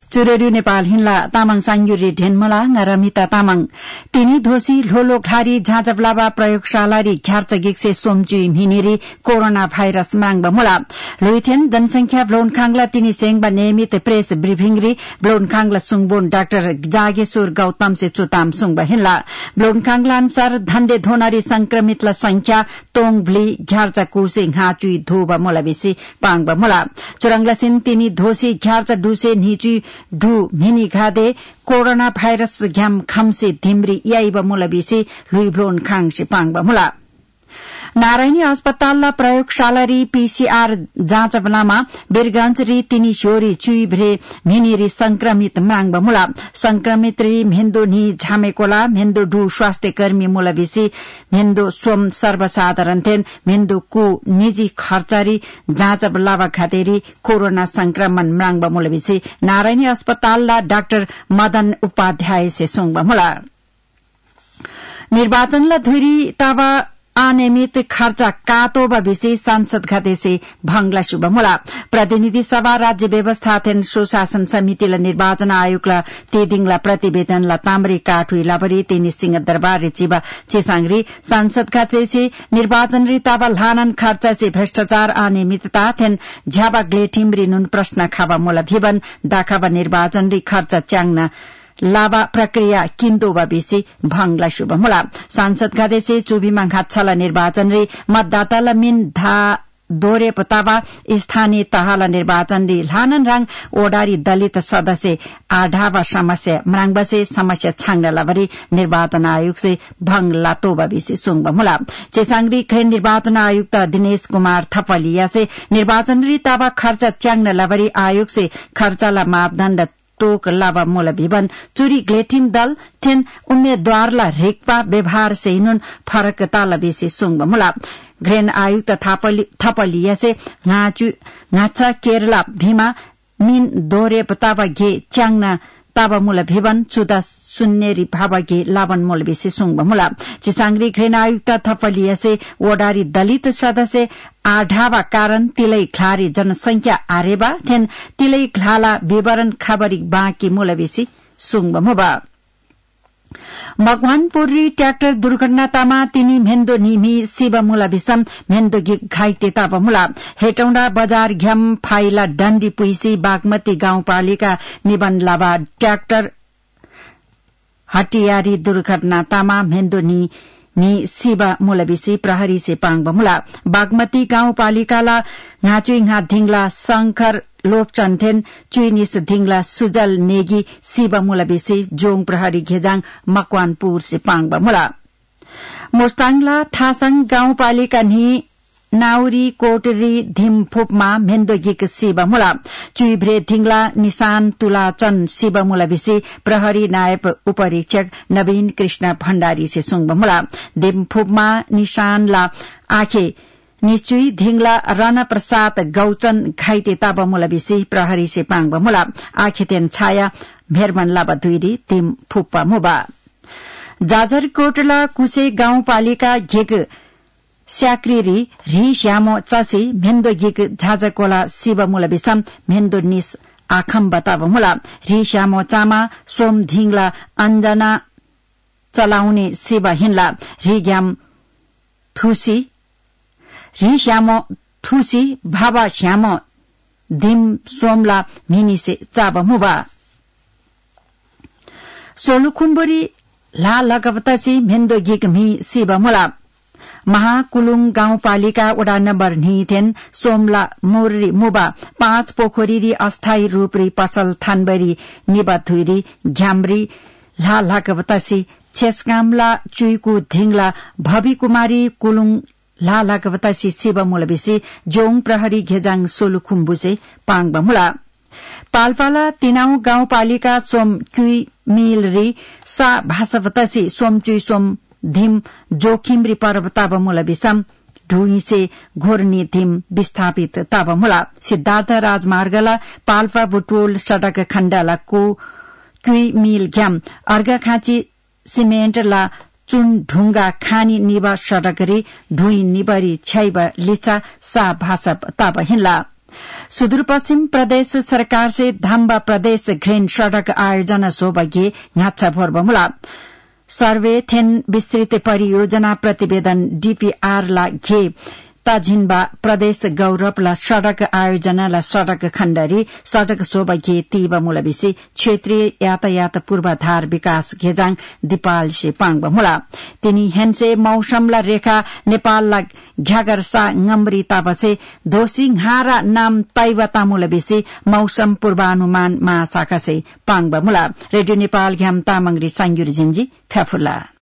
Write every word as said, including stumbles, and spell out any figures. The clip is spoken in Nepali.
चुरेडु नेपाल हिन्ला तामाङ सांयुरी ढेनमला रमिता तामाङ तिनी धोसी ढोलो घारी झाँझबलावा प्रयोगशालारी घ्यार्च गिक्से सोमचुई मिनेरी कोरोना भाइरस मांग मुला लुइथेन जनसंख्या ब्लोन खांगला तिनी सेंगबा नियमित प्रेस ब्रिफिंगरी ब्लोन खांगला सुङबोन डाक्टर जागेश्वर गौतम से चुताम सुङबा हिन्ला ब्लोन खांगला अनुसार धन्धे धोनारी संक्रमितला संख्या तोङभली घ्यार्च कुर्से घाचुई धोबा मुला बेसी पाङबा मुला चुरंगला सिन तिनी धोसी घ्यार्च डुसे निचुई ढु मिनी घादे कोरोना भाइरस घ्याम खम्से धिम्री याइबा मुला बेसी लुई ब्लोन खांगसे पाङबा मुला नारायणी अस्पताल प्रयोगशाला री पीसीआर जाँच बनामा बिरगंज री तिनी छोरी चुइभ्रे मिनेरी संक्रमित मांग मुला संक्रमित री मेन्दो नि झामेकोला मेन्दो डु स्वास्थ्य कर्मी मुला बेसी मेन्दो सोम सर्वसाधारण थेन मेन्दो कु निजी खर्चारी जाँच लावा खातेरी कोरोना संक्रमण मांग मुला बेसी नारायणी अस्पताल डाक्टर मदन उपाध्याय से सुंग मुला निर्वाचन धुरी तावा अनियमित खर्च कातोबा विशेष सांसद खातेसे भंगला शुभ मुला प्रतिनिधि सभा राज्य व्यवस्था थेन सुशासन समितिला निर्वाचन आयोगला तेदिङला प्रतिवेदनला ताम्रे काठुइला बरी तेनी सिंह दरबार रिचिबा चेसाङरी सांसद खातेसे निर्वाचन री ताबा लानन खर्च से भ्रष्टाचार अनियमितता थेन झ्याबा ग्लेटिमरी नुन प्रश्न खाबा मुला भिबन दाखाबा निर्वाचन री खर्च च्याङ्न लाभा प्रक्रिया किन्दोबा बेसी भंगला शुभ मुला सांसद खादेसे चुबीमा घाच्छला निर्वाचन रे मतदाताला मिन धा दोरे पतावा स्थानीय तहला निर्वाचन रे लानन रंग ओडारी दलित सदस्य आढावा समस्या मराङबसे समस्या छाङ्गला बरी निर्वाचन आयोग से भंग लातोबा बेसी सुङबा मुला चेसाङरी खेन निर्वाचन आयुक्त दिनेश कुमार थपलिया से निर्वाचन रे तावा खर्च च्याङ्न लबरी आयोग से खर्चला मापदण्ड टोक लाभा मोला भिबन चुरी ग्लेटिम दल थेन उम्मेद्वारला रेक्पा व्यवहार से हिनुन फरक ताला बेसी सुङबा मुला ग्रेन आयुक्त थपलिया से घाचा केरला भीमा मिन दोरे पतावा गे च्याङ्न ताबा मुला भिबन चुदा सुन्नेरी भावा गे लावन मोल बेसी सुङबा मुला चिसाङरी ग्रेन आयुक्त थपलिया से ओडारी दलित सदस्य आढावा कारण तिलै घ्लारी जनसंख्या आरेबा थेन तिलै घ्लाला विवरण खबरी बाँकी मुला बेसी सुङबा मुबा मकवानपुरी ट्र्याक्टर दुर्घटनातामा तिनी मेन्दो निमी शिव मुला विषम मेन्दो गिक घाइते ताबा मुला हेटौंडा बजार घ्याम फाइला डण्डी पुइसी बागमती गाउँपालिका निबन लाभा ट्र्याक्टर हटियारी दुर्घटनातामा मेन्दो नि नि शिव मुलबिसी प्रहरी से पाङबा मुला बागमती गाउँपालिकाला घाचुइ घा धिङला शंकर लोपचन्थेन चुइनिस धिङला सुजल नेगी शिव मुलबिसी जोङ प्रहरी घेजाङ मकवानपुर से पाङबा मुला मोस्ताङला थासङ गाउँपालिका नि नाउरी कोटरी धिमफुपमा मेन्दोगिक शिव मुला चुइभ्रे धिङला निशान तुलाचन शिव मुलबिसी प्रहरी नायब उपरीक्षक नवीन कृष्ण भण्डारी से सुङबा मुला धिमफुपमा निशानला आखे निचुई धिङला रण प्रसाद गौचन घाइते ताबा मुलबिसी प्रहरी से पाङबा मुला आखेतेन छाया भेरमन लाबा दुईरी तिम फुप्पा मुबा जाजरकोटला कुसे गाउँपालिका घेक स्याक्रिरी रि श्यामो चसी मेन्दो गिक झाजकोला शिव मुलबिसम मेन्दो निस आखम बताब मुला रि श्यामो चामा सोम धिङला अञ्जना चलाउने शिव हिन्ला रि ग्याम थुसी रि श्यामो थुसी भावा श्यामो धिम सोमला मिनिसे चाब मुबा सोलुखुम्बुरी ला लगवतसी मेन्दो गिक मी शिव मुला महाकुलुङ गाउँपालिका वडा नम्बर निथेन सोमला मुर्री मुबा पाँच पोखरी अस्थायी रूपरी पसल थानबरी निबथुरी घ्याम्री ला लागवतसी छेसकामला चुइकु धिङला भवि कुमारी कुलुङ ला लागवतसी शिव मुलबिसी जोङ प्रहरी घेजाङ सोलुखुम्बुसे पाङबा मुला पाल्पाला तिनाउ गाउँपालिका सोम क्युई मिलरी सा भाषवतसी सोम चुई सोम धिम जोखिमरी पर्वताब मुला विषम ढुइसे घोर्नी धिम विस्थापित ताब मुला सिद्धार्थ राजमार्गला पाल्पा बुटोल सड़क खण्डला को क्युई मिल घ्याम अर्घाखाँची सिमेन्ट ला चुन ढुङ्गा खानी निबा सड़करी ढुई निबरी छ्याइब लिचा सा भाषप ताब हिन्ला सुदूरपश्चिम प्रदेश सरकार से धाम्बा प्रदेश घ्रेन सड़क आयोजना सोबगे घाचा भोरबमुला सर्वे थेन विस्तृत परियोजना प्रतिवेदन डीपीआर ला घे ताझिन्बा प्रदेश गौरवला सड़क आयोजनाला सड़क खण्डरी सड़क सोबगे तीबमुला विषय क्षेत्रीय यातायात पूर्वाधार विकास घेजाङ दिपाल से पाङबमुला तिनी हेन्से मौसमला रेखा नेपालला घ्यागरसा ngमरी ताबसे दोषी घारा नाम ताइवा तामुला विषय मौसम पूर्वानुमान महाशाखा से पाङबमुला रेडियो नेपाल घ्याम तामंगरी सांगुर जिन्जी फ्याफुला